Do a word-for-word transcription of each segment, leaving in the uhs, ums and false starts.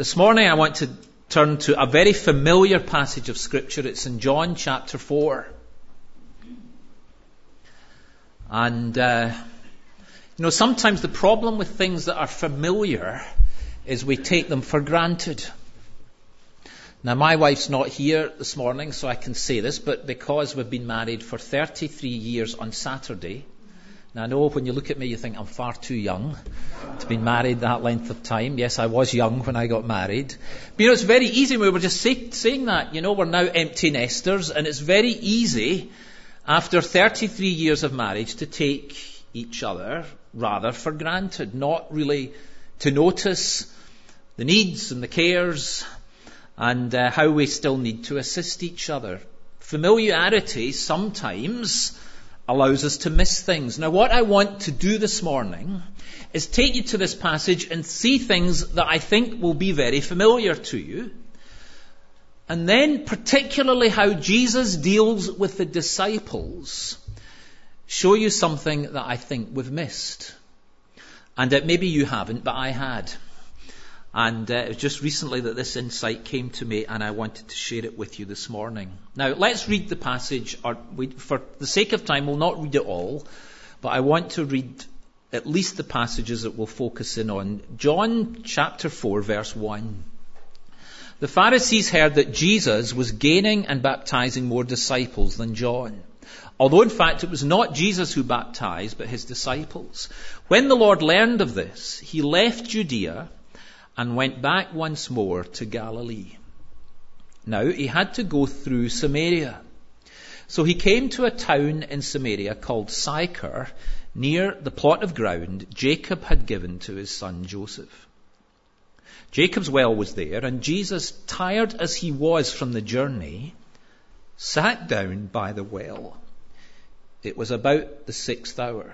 This morning I want to turn to a very familiar passage of Scripture. It's in John chapter four. And, uh, you know, sometimes the problem with things that are familiar is we take them for granted. Now, my wife's not here this morning, so I can say this, but because we've been married for thirty-three years on Saturday, now I know when you look at me you think I'm far too young to be married that length of time. Yes, I was young when I got married. But you know, it's very easy, we were just say, saying that, you know, we're now empty nesters, and it's very easy after thirty-three years of marriage to take each other rather for granted, not really to notice the needs and the cares and uh, how we still need to assist each other. Familiarity sometimes allows us to miss things. Now, what I want to do this morning is take you to this passage and see things that I think will be very familiar to you. And then particularly how Jesus deals with the disciples, show you something that I think we've missed. And that maybe you haven't, but I had. And uh, it was just recently that this insight came to me, and I wanted to share it with you this morning. Now, let's read the passage. Or we, for the sake of time, we'll not read it all, but I want to read at least the passages that we'll focus in on. John chapter four, verse one. The Pharisees heard that Jesus was gaining and baptizing more disciples than John, although in fact it was not Jesus who baptized, but his disciples. When the Lord learned of this, he left Judea and went back once more to Galilee. Now he had to go through Samaria. So he came to a town in Samaria called Sychar, near the plot of ground Jacob had given to his son Joseph. Jacob's well was there, and Jesus, tired as he was from the journey, sat down by the well. It was about the sixth hour.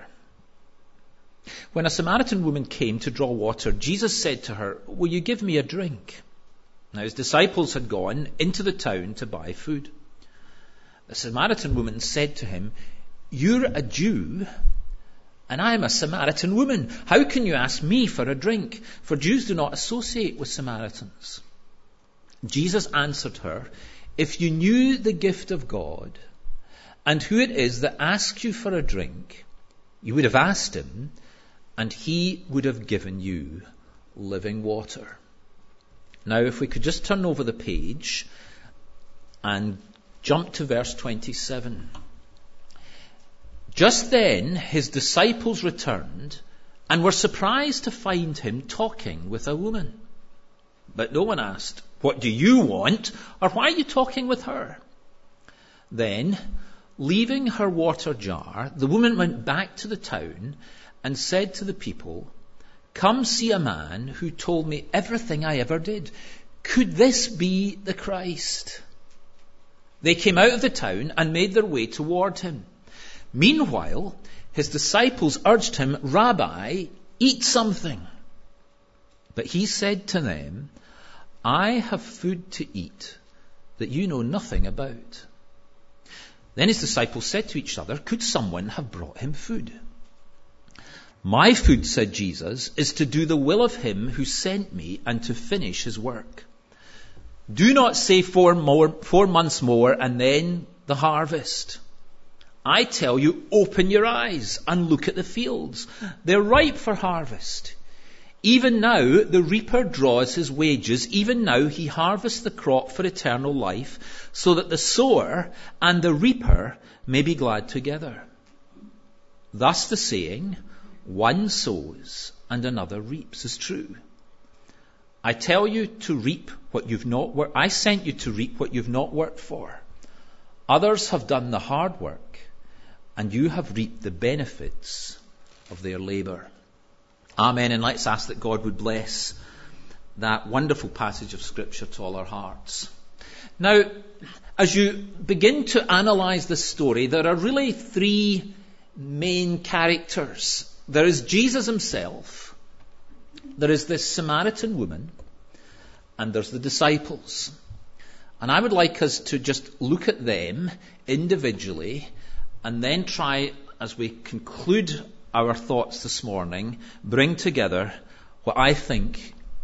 When a Samaritan woman came to draw water, Jesus said to her, "Will you give me a drink?" Now his disciples had gone into the town to buy food. The Samaritan woman said to him, "You're a Jew, and I am a Samaritan woman. How can you ask me for a drink? For Jews do not associate with Samaritans." Jesus answered her, "If you knew the gift of God, and who it is that asks you for a drink, you would have asked him, and he would have given you living water." Now, if we could just turn over the page and jump to verse twenty-seven. Just then his disciples returned and were surprised to find him talking with a woman. But no one asked, "What do you want?" or "Why are you talking with her?" Then, leaving her water jar, the woman went back to the town and said to the people, "Come see a man who told me everything I ever did. Could this be the Christ?" They came out of the town and made their way toward him. Meanwhile, his disciples urged him, "Rabbi, eat something." But he said to them, "I have food to eat that you know nothing about." Then his disciples said to each other, "Could someone have brought him food?" "My food," said Jesus, "is to do the will of him who sent me and to finish his work. Do not say four more, four months more and then the harvest. I tell you, open your eyes and look at the fields. They're ripe for harvest. Even now the reaper draws his wages. Even now he harvests the crop for eternal life, so that the sower and the reaper may be glad together. Thus the saying, one sows and another reaps, is true. I tell you to reap what you've not worked. I sent you to reap what you've not worked for. Others have done the hard work, and you have reaped the benefits of their labour." Amen. And let's ask that God would bless that wonderful passage of Scripture to all our hearts. Now, as you begin to analyse this story, there are really three main characters. There is Jesus himself, there is this Samaritan woman, and there's the disciples. And I would like us to just look at them individually and then try, as we conclude our thoughts this morning, bring together what I think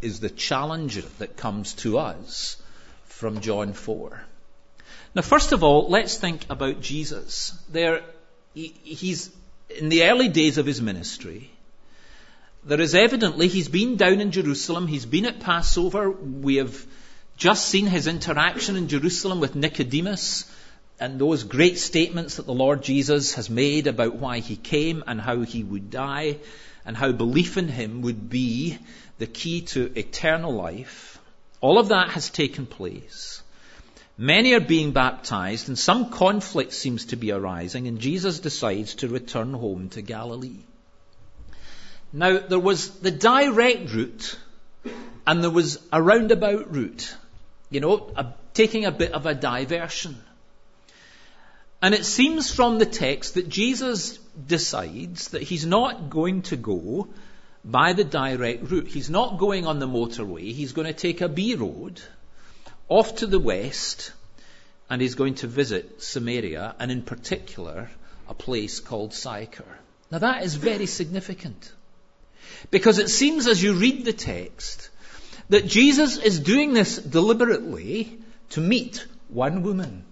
is the challenge that comes to us from John four. Now, first of all, let's think about Jesus. There, he, he's in the early days of his ministry. There is evidently, he's been down in Jerusalem, he's been at Passover. We have just seen his interaction in Jerusalem with Nicodemus and those great statements that the Lord Jesus has made about why he came and how he would die and how belief in him would be the key to eternal life. All of that has taken place. Many are being baptized and some conflict seems to be arising, and Jesus decides to return home to Galilee. Now, there was the direct route and there was a roundabout route, you know, a, taking a bit of a diversion. And it seems from the text that Jesus decides that he's not going to go by the direct route. He's not going on the motorway. He's going to take a B road off to the west, and he's going to visit Samaria, and in particular, a place called Sychar. Now that is very significant, because it seems as you read the text that Jesus is doing this deliberately to meet one woman.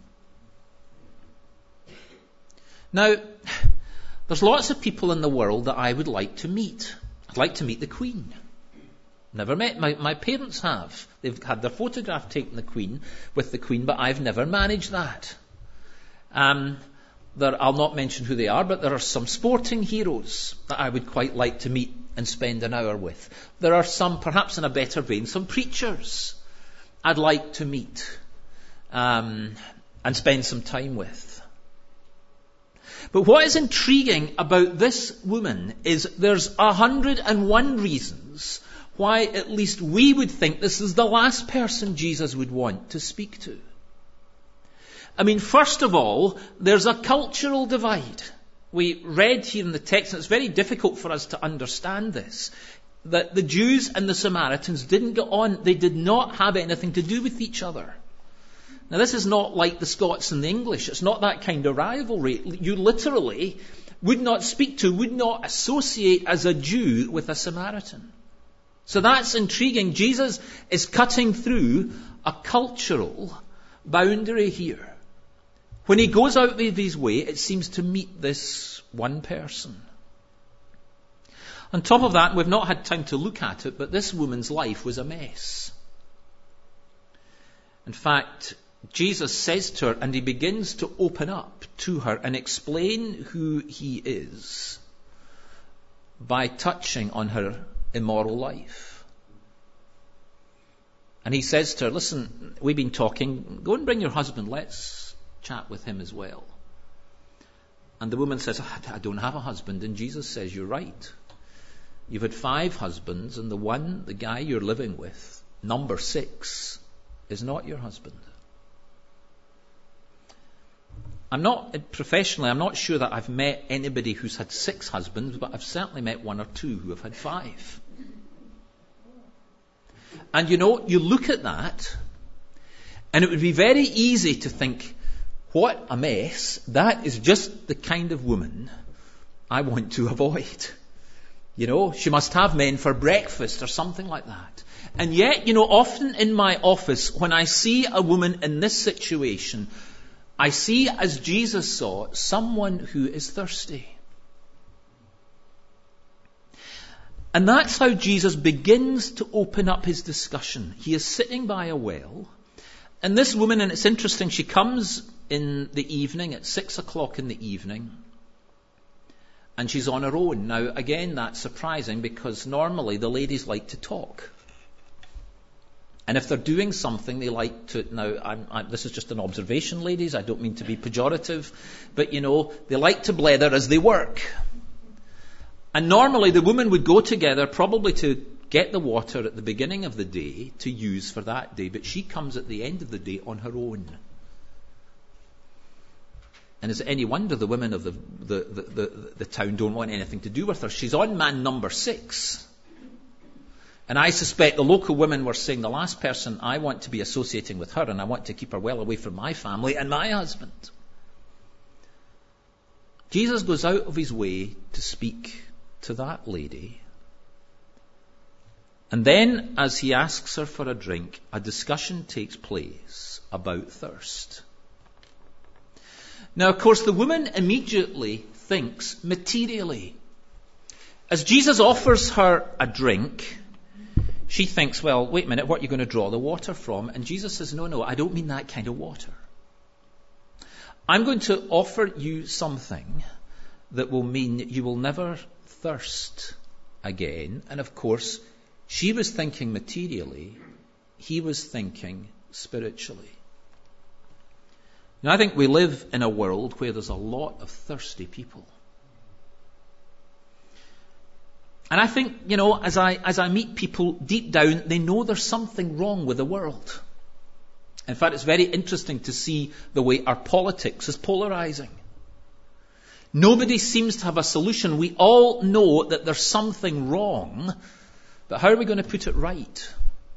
Now, there's lots of people in the world that I would like to meet. I'd like to meet the Queen. Never met. My, my parents have. They've had their photograph taken the Queen with the Queen, but I've never managed that. Um, there, I'll not mention who they are, but there are some sporting heroes that I would quite like to meet and spend an hour with. There are some, perhaps in a better vein, some preachers I'd like to meet um, and spend some time with. But what is intriguing about this woman is there's a hundred and one reasons why at least we would think this is the last person Jesus would want to speak to. I mean, first of all, there's a cultural divide. We read here in the text, and it's very difficult for us to understand this, that the Jews and the Samaritans didn't get on. They did not have anything to do with each other. Now, this is not like the Scots and the English. It's not that kind of rivalry. You literally would not speak to, would not associate as a Jew with a Samaritan. So that's intriguing. Jesus is cutting through a cultural boundary here. When he goes out of his way, it seems to meet this one person. On top of that, we've not had time to look at it, but this woman's life was a mess. In fact, Jesus says to her, and he begins to open up to her and explain who he is by touching on her immoral life. And he says to her, listen, we've been talking, go and bring your husband, let's chat with him as well. And the woman says, I don't have a husband. And Jesus says, you're right. You've had five husbands, and the one, the guy you're living with, number six, is not your husband. I'm not, professionally, I'm not sure that I've met anybody who's had six husbands, but I've certainly met one or two who have had five. And you know, you look at that, and it would be very easy to think, what a mess. That is just the kind of woman I want to avoid. You know, she must have men for breakfast or something like that. And yet, you know, often in my office, when I see a woman in this situation, I see, as Jesus saw, someone who is thirsty. And that's how Jesus begins to open up his discussion. He is sitting by a well, and this woman, and it's interesting, she comes in the evening, at six o'clock in the evening, and she's on her own. Now, again, that's surprising, because normally the ladies like to talk. And if they're doing something, they like to... Now, I'm, I'm, this is just an observation, ladies. I don't mean to be pejorative. But, you know, they like to blether as they work. And normally the women would go together probably to get the water at the beginning of the day to use for that day. But she comes at the end of the day on her own. And is it any wonder the women of the, the, the, the, the town don't want anything to do with her? She's on man number six. And I suspect the local women were saying, the last person I want to be associating with her, and I want to keep her well away from my family and my husband. Jesus goes out of his way to speak to that lady And then, as he asks her for a drink, a discussion takes place about thirst. Now, of course, the woman immediately thinks materially. As Jesus offers her a drink, she thinks, well, wait a minute, what are you going to draw the water from? And Jesus says, no, no, I don't mean that kind of water. I'm going to offer you something that will mean you will never thirst again. And of course, she was thinking materially, he was thinking spiritually. Now, I think we live in a world where there's a lot of thirsty people. And I think, you know, as I as I meet people deep down, they know there's something wrong with the world. In fact, it's very interesting to see the way our politics is polarizing. Nobody seems to have a solution. We all know that there's something wrong, but how are we going to put it right?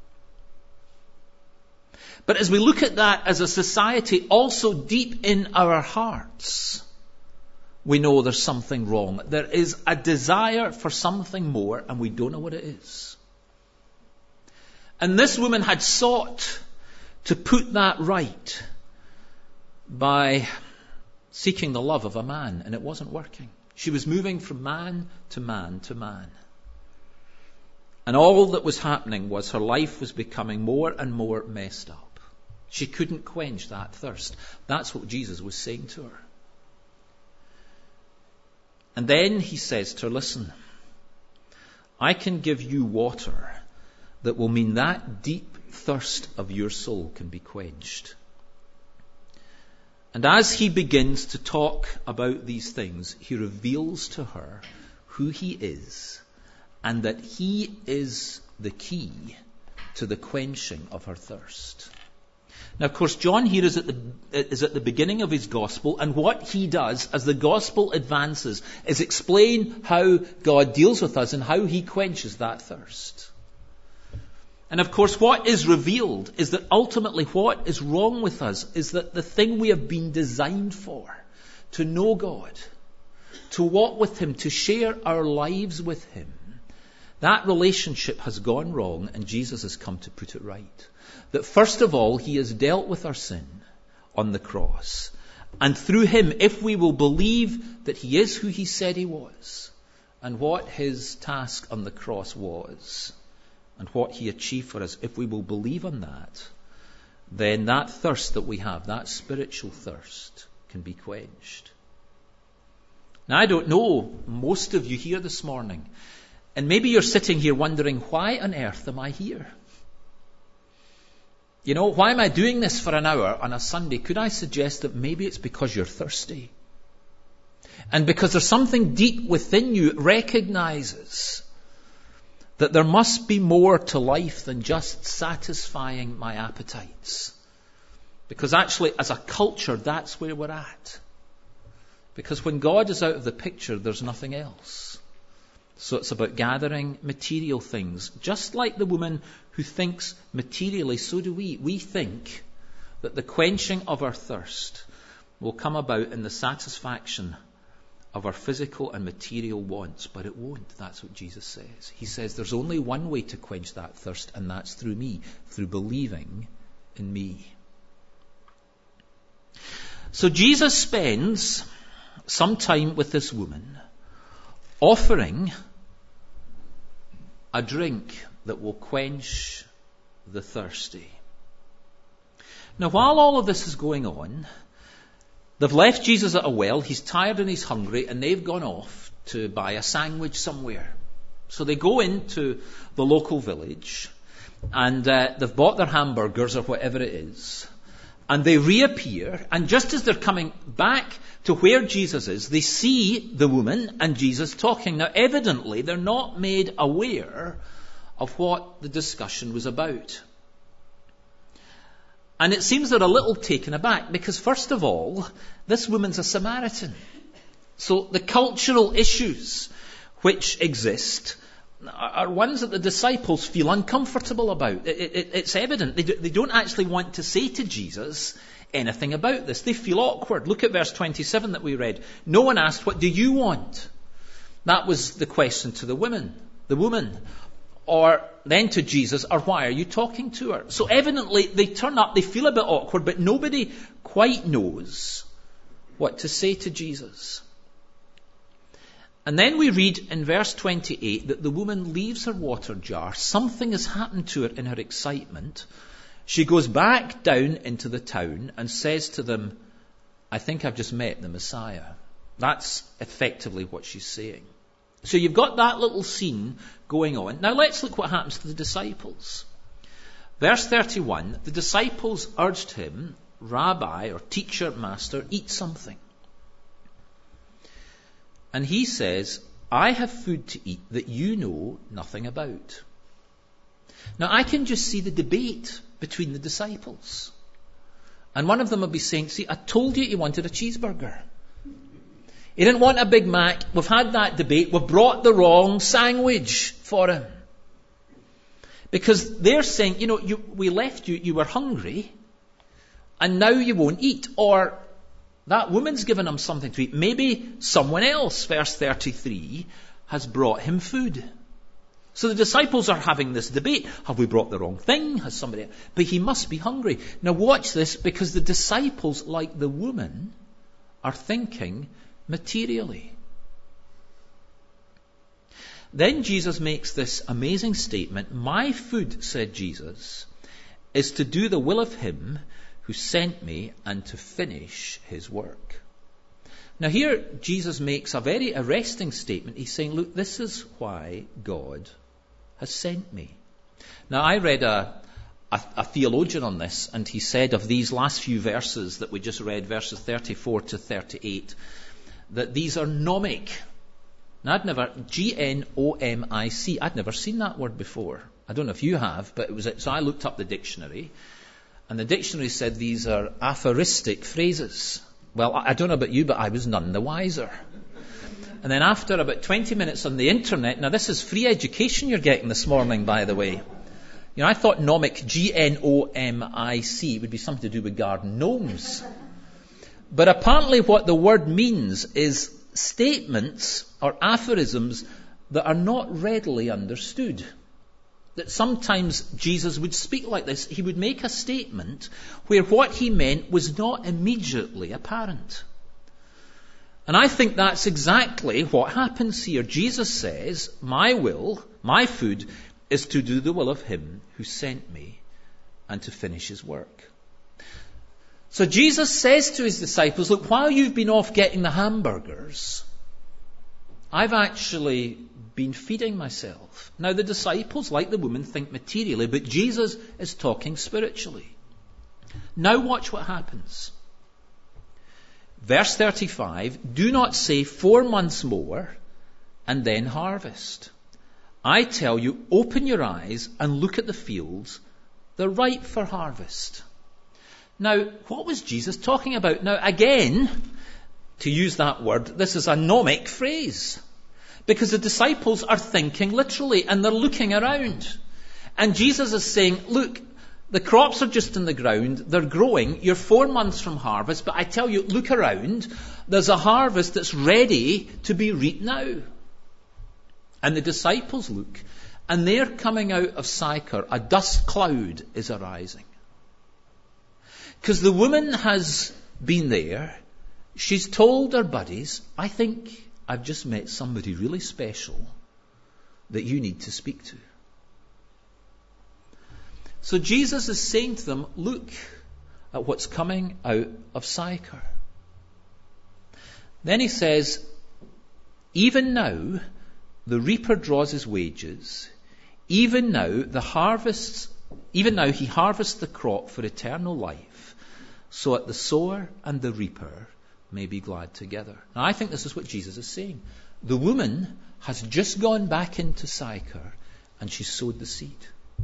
But as we look at that as a society, also deep in our hearts, we know there's something wrong. There is a desire for something more, and we don't know what it is. And this woman had sought to put that right by seeking the love of a man, and it wasn't working. She was moving from man to man to man. And all that was happening was her life was becoming more and more messed up. She couldn't quench that thirst. That's what Jesus was saying to her. And then he says to her, listen, I can give you water that will mean that deep thirst of your soul can be quenched. And as he begins to talk about these things, he reveals to her who he is and that he is the key to the quenching of her thirst. Now, of course, John here is at the is at the beginning of his gospel, and what he does as the gospel advances is explain how God deals with us and how he quenches that thirst. And of course, what is revealed is that ultimately what is wrong with us is that the thing we have been designed for, to know God, to walk with him, to share our lives with him, that relationship has gone wrong, and Jesus has come to put it right. That first of all, he has dealt with our sin on the cross. And through him, if we will believe that he is who he said he was, and what his task on the cross was, and what he achieved for us, if we will believe on that, then that thirst that we have, that spiritual thirst, can be quenched. Now, I don't know, most of you here this morning, and maybe you're sitting here wondering, why on earth am I here? You know, why am I doing this for an hour on a Sunday? Could I suggest that maybe it's because you're thirsty? And because there's something deep within you that recognizes that there must be more to life than just satisfying my appetites. Because actually, as a culture, that's where we're at. Because when God is out of the picture, there's nothing else. So it's about gathering material things. Just like the woman who thinks materially, so do we. We think that the quenching of our thirst will come about in the satisfaction of our physical and material wants, but it won't. That's what Jesus says. He says there's only one way to quench that thirst, and that's through me, through believing in me. So Jesus spends some time with this woman, offering a drink that will quench the thirsty. Now, while all of this is going on, they've left Jesus at a well. He's tired and he's hungry, and they've gone off to buy a sandwich somewhere. So they go into the local village, and uh, they've bought their hamburgers or whatever it is, and they reappear, and just as they're coming back to where Jesus is, they see the woman and Jesus talking. Now, evidently, they're not made aware of what the discussion was about. And it seems they're a little taken aback, because first of all, this woman's a Samaritan. So the cultural issues which exist are ones that the disciples feel uncomfortable about. It, it, it's evident. They, do, they don't actually want to say to Jesus anything about this. They feel awkward. Look at verse twenty-seven that we read. No one asked, what do you want? That was the question to the woman. The woman. or then to Jesus, or why are you talking to her? So evidently they turn up, they feel a bit awkward, but nobody quite knows what to say to Jesus. And then we read in verse twenty-eight that the woman leaves her water jar. Something has happened to her in her excitement. She goes back down into the town and says to them, I think I've just met the Messiah. That's effectively what she's saying. So you've got that little scene going on. Now let's look what happens to the disciples. Verse thirty-one, the disciples urged him, Rabbi or teacher, master, eat something. And he says, I have food to eat that you know nothing about. Now I can just see the debate between the disciples. And one of them will be saying, see, I told you he wanted a cheeseburger. He didn't want a Big Mac. We've had that debate. We've brought the wrong sandwich for him. Because they're saying, you know, you, we left you, you were hungry, and now you won't eat. Or that woman's given him something to eat. Maybe someone else, verse thirty-three, has brought him food. So the disciples are having this debate. Have we brought the wrong thing? Has somebody... But he must be hungry. Now watch this, because the disciples, like the woman, are thinking materially. Then Jesus makes this amazing statement. My food, said Jesus, is to do the will of him who sent me and to finish his work. Now here Jesus makes a very arresting statement. He's saying, look, this is why God has sent me. Now I read a, a, a theologian on this, and he said of these last few verses that we just read, verses thirty-four to thirty-eight, that these are gnomic. Now I'd never, G N O M I C, I'd never seen that word before. I don't know if you have, but it was, so I looked up the dictionary, and the dictionary said these are aphoristic phrases. Well, I don't know about you, but I was none the wiser. And then after about twenty minutes on the internet, now this is free education you're getting this morning, by the way. You know, I thought gnomic, G N O M I C, would be something to do with garden gnomes. But apparently what the word means is statements or aphorisms that are not readily understood. That sometimes Jesus would speak like this. He would make a statement where what he meant was not immediately apparent. And I think that's exactly what happens here. Jesus says, my will, my food, is to do the will of him who sent me and to finish his work. So Jesus says to his disciples, look, while you've been off getting the hamburgers, I've actually been feeding myself. Now the disciples, like the woman, think materially, but Jesus is talking spiritually. Now watch what happens. Verse thirty-five, do not say four months more and then harvest. I tell you, open your eyes and look at the fields. They're ripe for harvest. Now, what was Jesus talking about? Now, again, to use that word, this is a gnomic phrase. Because the disciples are thinking literally, and they're looking around. And Jesus is saying, look, the crops are just in the ground, they're growing, you're four months from harvest, but I tell you, look around, there's a harvest that's ready to be reaped now. And the disciples look, and they're coming out of Sychar, a dust cloud is arising. Because the woman has been there, she's told her buddies, I think I've just met somebody really special that you need to speak to. So Jesus is saying to them, look at what's coming out of Sychar. Then he says, even now the reaper draws his wages, even now the harvests, even now he harvests the crop for eternal life, so that the sower and the reaper may be glad together. Now I think this is what Jesus is saying. The woman has just gone back into Sychar and she sowed the seed.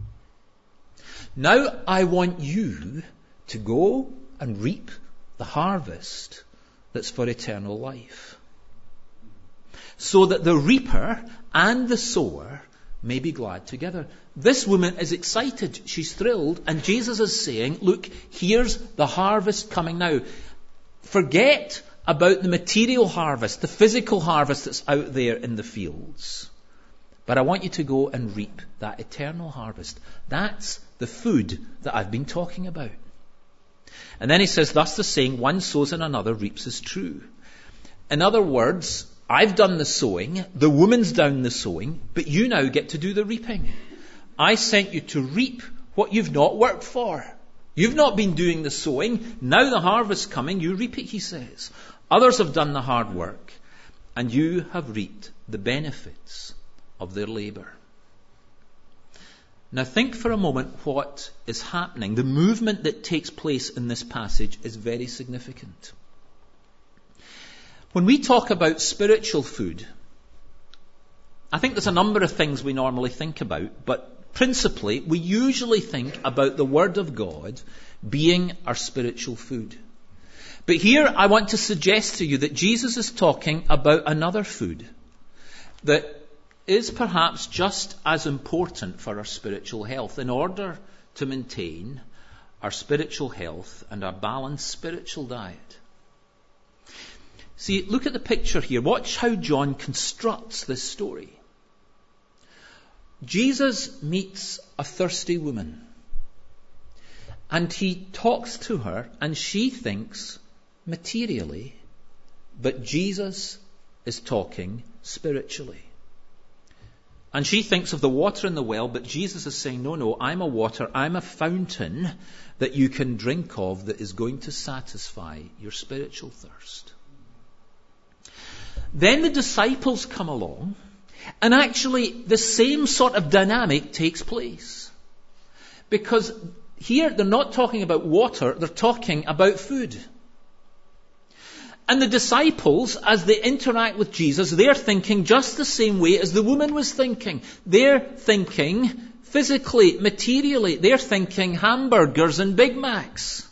Now I want you to go and reap the harvest that's for eternal life, so that the reaper and the sower may be glad together. This woman is excited. She's thrilled. And Jesus is saying, look, here's the harvest coming now. Forget about the material harvest, the physical harvest that's out there in the fields. But I want you to go and reap that eternal harvest. That's the food that I've been talking about. And then he says, thus the saying, one sows and another reaps is true. In other words, I've done the sowing, the woman's done the sowing, but you now get to do the reaping. I sent you to reap what you've not worked for. You've not been doing the sowing. Now the harvest's coming, you reap it, he says. Others have done the hard work, and you have reaped the benefits of their labour. Now think for a moment what is happening. The movement that takes place in this passage is very significant. When we talk about spiritual food, I think there's a number of things we normally think about, but principally we usually think about the Word of God being our spiritual food. But here I want to suggest to you that Jesus is talking about another food that is perhaps just as important for our spiritual health in order to maintain our spiritual health and our balanced spiritual diet. See, look at the picture here. Watch how John constructs this story. Jesus meets a thirsty woman, and he talks to her, and she thinks materially, but Jesus is talking spiritually. And she thinks of the water in the well, but Jesus is saying, no, no, I'm a water, I'm a fountain that you can drink of that is going to satisfy your spiritual thirst. Then the disciples come along, and actually the same sort of dynamic takes place. Because here they're not talking about water, they're talking about food. And the disciples, as they interact with Jesus, they're thinking just the same way as the woman was thinking. They're thinking physically, materially. They're thinking hamburgers and Big Macs.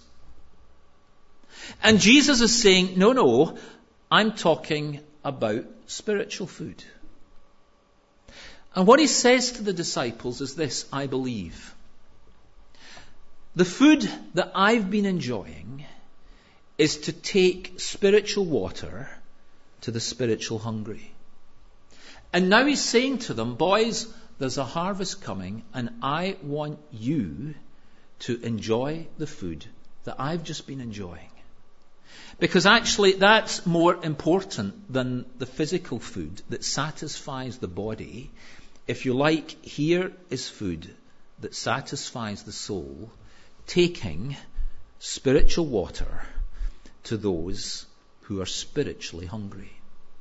And Jesus is saying, no, no, I'm talking about spiritual food. And what he says to the disciples is this, I believe. The food that I've been enjoying is to take spiritual water to the spiritual hungry. And now he's saying to them, boys, there's a harvest coming, and I want you to enjoy the food that I've just been enjoying. Because actually that's more important than the physical food that satisfies the body. If you like, here is food that satisfies the soul, taking spiritual water to those who are spiritually hungry.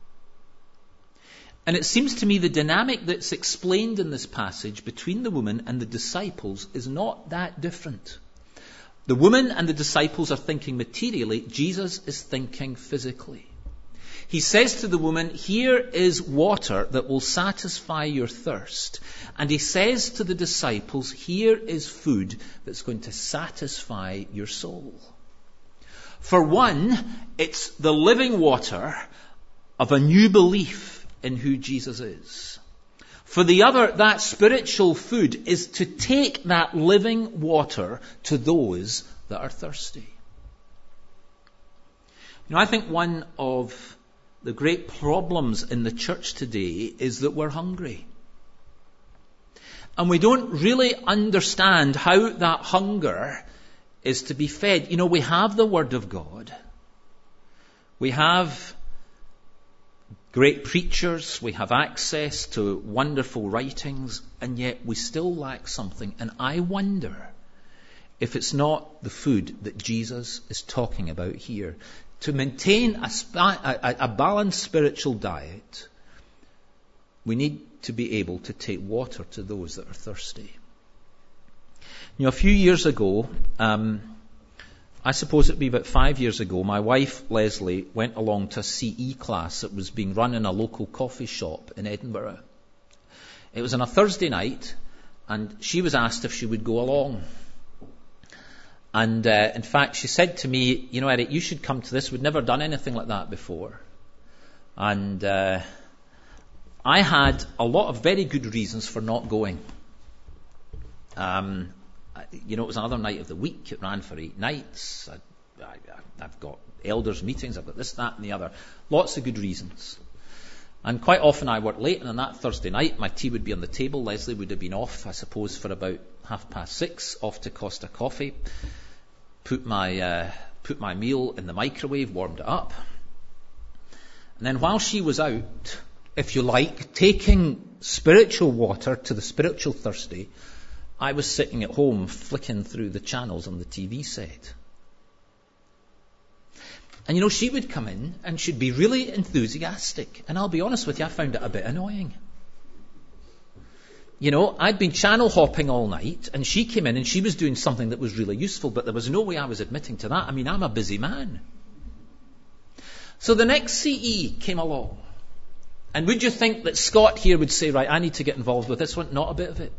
And it seems to me the dynamic that's explained in this passage between the woman and the disciples is not that different. The woman and the disciples are thinking materially, Jesus is thinking physically. He says to the woman, here is water that will satisfy your thirst. And he says to the disciples, here is food that's going to satisfy your soul. For one, it's the living water of a new belief in who Jesus is. For the other, that spiritual food is to take that living water to those that are thirsty. You know, I think one of the great problems in the church today is that we're hungry. And we don't really understand how that hunger is to be fed. You know, we have the Word of God. We have great preachers. We have access to wonderful writings. And yet we still lack something. And I wonder if it's not the food that Jesus is talking about here. To maintain a, spa- a, a balanced spiritual diet, we need to be able to take water to those that are thirsty. You know, a few years ago, um, I suppose it'd be about five years ago, my wife, Leslie, went along to a C E class that was being run in a local coffee shop in Edinburgh. It was on a Thursday night, and she was asked if she would go along. And uh, in fact, she said to me, you know, Eric, you should come to this. We'd never done anything like that before. And uh, I had a lot of very good reasons for not going. Um, you know, it was another night of the week. It ran for eight nights. I, I, I've got elders' meetings. I've got this, that, and the other. Lots of good reasons. And quite often I worked late, and on that Thursday night, my tea would be on the table. Leslie would have been off, I suppose, for about half past six, off to Costa Coffee, put my, uh, put my meal in the microwave, warmed it up. And then while she was out, if you like, taking spiritual water to the spiritual thirsty, I was sitting at home flicking through the channels on the T V set. And you know, she would come in and she'd be really enthusiastic. And I'll be honest with you, I found it a bit annoying. You know, I'd been channel hopping all night, and she came in and she was doing something that was really useful, but there was no way I was admitting to that. I mean, I'm a busy man. So the next C E came along. And would you think that Scott here would say, right, I need to get involved with this one? Not a bit of it.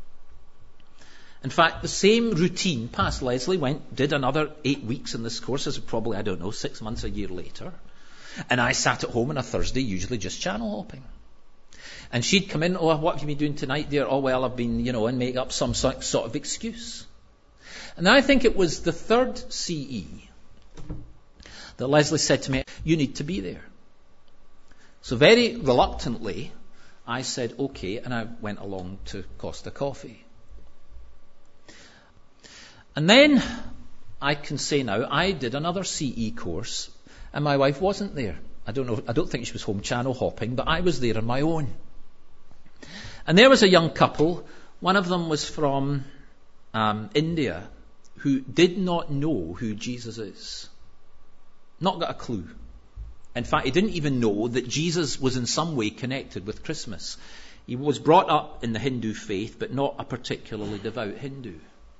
In fact, the same routine passed. Leslie went, did another eight weeks in this course, as probably, I don't know, six months, a year later. And I sat at home on a Thursday, usually just channel hopping. And she'd come in, oh, what have you been doing tonight, dear? Oh, well, I've been, you know, and make up some sort of excuse. And I think it was the third C E that Leslie said to me, you need to be there. So very reluctantly, I said, okay, and I went along to Costa Coffee. And then, I can say now, I did another C E course, and my wife wasn't there. I don't know, I don't think she was home channel hopping, but I was there on my own. And there was a young couple, one of them was from um, India, who did not know who Jesus is. Not got a clue. In fact, he didn't even know that Jesus was in some way connected with Christmas. He was brought up in the Hindu faith, but not a particularly devout Hindu.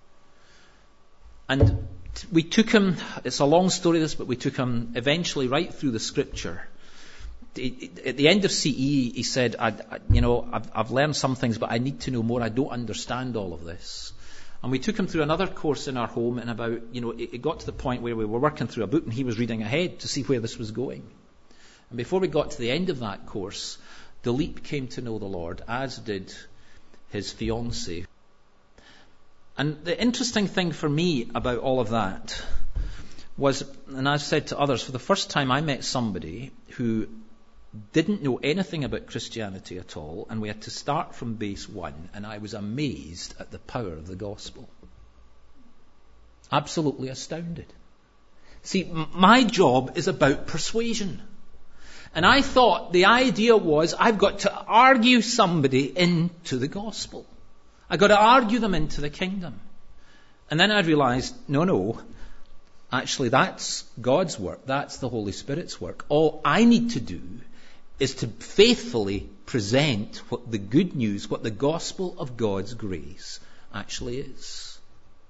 And we took him, it's a long story this, but we took him eventually right through the scripture. At the end of C E, he said, I, I, you know, I've, I've learned some things, but I need to know more. I don't understand all of this. And we took him through another course in our home, and about, you know, it, it got to the point where we were working through a book, and he was reading ahead to see where this was going. And before we got to the end of that course, Dilip came to know the Lord, as did his fiancée. And the interesting thing for me about all of that was, and I've said to others, for the first time I met somebody who didn't know anything about Christianity at all, and we had to start from base one, and I was amazed at the power of the gospel. Absolutely astounded. See, m- my job is about persuasion. And I thought the idea was I've got to argue somebody into the gospel. I've got to argue them into the kingdom. And then I realized, no, no, actually that's God's work. That's the Holy Spirit's work. All I need to do is to faithfully present what the good news, what the gospel of God's grace actually is.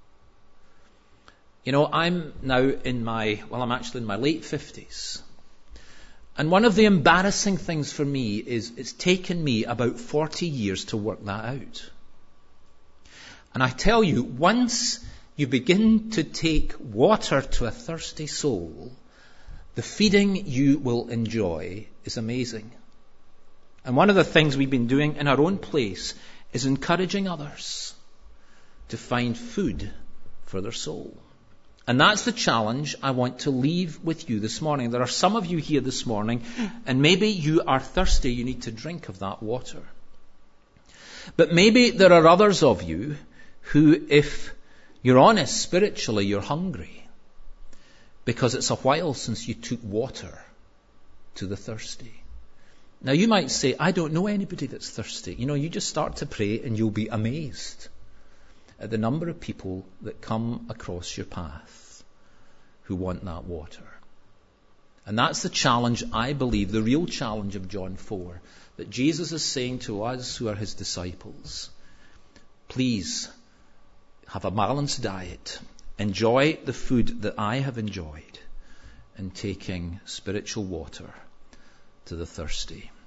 You know, I'm now in my, well, I'm actually in my late fifties. And one of the embarrassing things for me is it's taken me about forty years to work that out. And I tell you, once you begin to take water to a thirsty soul, the feeding you will enjoy is amazing. And one of the things we've been doing in our own place is encouraging others to find food for their soul. And that's the challenge I want to leave with you this morning. There are some of you here this morning, and maybe you are thirsty, you need to drink of that water. But maybe there are others of you who, if you're honest spiritually, you're hungry, because it's a while since you took water to the thirsty. Now you might say, I don't know anybody that's thirsty. You know, you just start to pray and you'll be amazed at the number of people that come across your path who want that water. And that's the challenge, I believe, the real challenge of John four, that Jesus is saying to us who are his disciples, please have a balanced diet, enjoy the food that I have enjoyed, in taking spiritual water to the thirsty.